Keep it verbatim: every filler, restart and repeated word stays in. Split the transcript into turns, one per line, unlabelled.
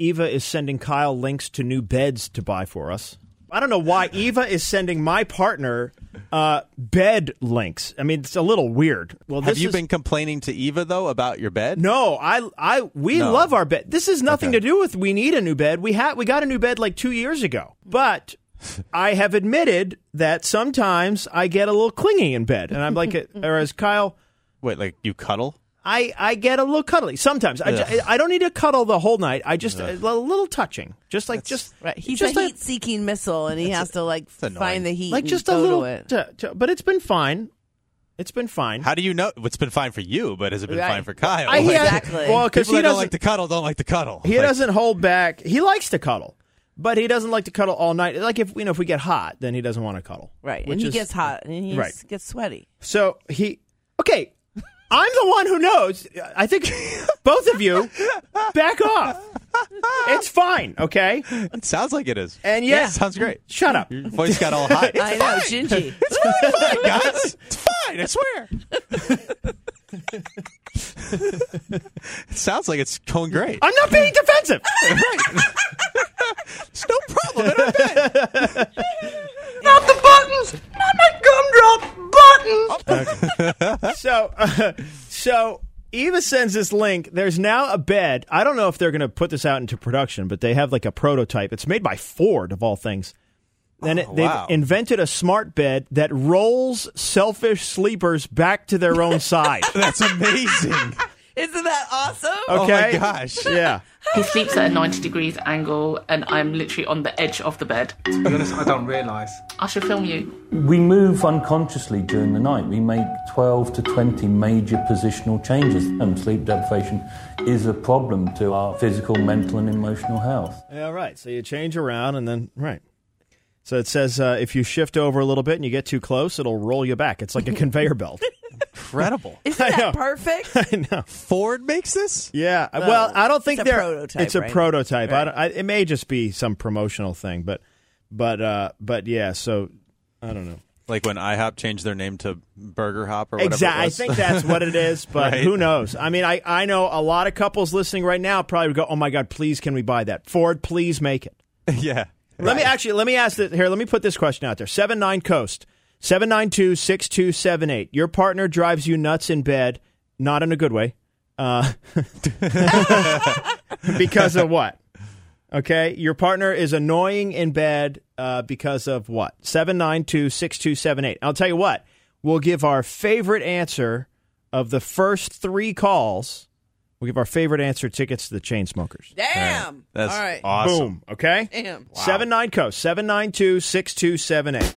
Eva is sending Kyle links to new beds to buy for us. I don't know why Eva is sending my partner uh, bed links. I mean, it's a little weird. Well,
Have
this
you
is,
been complaining to Eva, though, about your bed?
No, I, I, we
No.
love our bed. This has nothing
Okay.
to do with we need a new bed. We had, we got a new bed like two years ago. But I have admitted that sometimes I get a little clingy in bed, and I'm like, or as Kyle,
Wait, like you cuddle?
I, I get a little cuddly sometimes. I, ju- I don't need to cuddle the whole night. I just a little, little touching, just like just
Right. He's
just
a heat-seeking missile, and he has to like
annoying.
find the heat.
like
and
just a
go
little.
To it.
To, to, but it's been fine. It's been fine.
How do you know? It's been fine for you, but has it been
Right.
fine for Kyle?
I, he
Like,
has-
Exactly.
Well, because
people
he
that don't
doesn't
like to cuddle don't like to cuddle.
he
Like,
doesn't hold back. He likes to cuddle, but he doesn't like to cuddle all night. Like if you know if we get hot, then he doesn't want to cuddle.
Right,
which
and he
is-
gets hot, and he
Right.
gets sweaty.
So he okay. I'm the one who knows. I think both of you back off. It's fine, okay?
It sounds like it is.
And yeah,
Sounds great.
shut up.
Your voice got all high.
I know, Gingy.
It's really fine, guys. It's fine, I swear. It sounds like it's going great.
I'm not being defensive.
It's no problem in our bed.
Not the buttons. Not my gumdrop buttons. so, uh, so Eva sends this link. There's now a bed. I don't know if they're going to put this out into production, but they have like a prototype. It's made by Ford, of all things. Then it,
Oh,
they've
wow.
invented a smart bed that rolls selfish sleepers back to their own side.
That's amazing.
Isn't that awesome?
Okay.
Oh, my gosh.
Yeah.
He sleeps at a ninety degrees angle, and I'm literally on the edge of the bed.
To be honest, I don't realise.
I should film you.
We move unconsciously during the night. We make twelve to twenty major positional changes, and sleep deprivation is a problem to our physical, mental, and emotional health.
Yeah, right. So you change around and then, right. So it says uh, if you shift over a little bit and you get too close, it'll roll you back. It's like a conveyor belt.
Incredible.
Isn't
I know.
that perfect?
I know.
Ford makes this?
Yeah. well, I don't think
it's a
they're.
prototype,
It's a
right?
prototype. I
Right.
don't, I, it may just be some promotional thing, but, but, uh, but yeah. So I don't know.
Like when IHOP changed their name to Burger Hop or whatever
Exactly.
it
I
was.
think that's what it is, but
Right.
who knows? I mean, I, I know a lot of couples listening right now probably would go, "Oh my God, please, can we buy that? Ford, please make it."
Yeah.
Let me actually let me ask that here. Let me put this question out there. Seven nine Coast seven nine two six two seven eight. Your partner drives you nuts in bed, not in a good way, uh, because of what? Okay, your partner is annoying in bed uh, because of what? Seven nine two six two seven eight. I'll tell you what. We'll give our favorite answer of the first three calls. We'll give our favorite answer tickets to the Chainsmokers.
Damn.
That's
All right.
awesome.
Boom. Okay.
Damn.
Seven nine Coast seven nine two six two seven eight.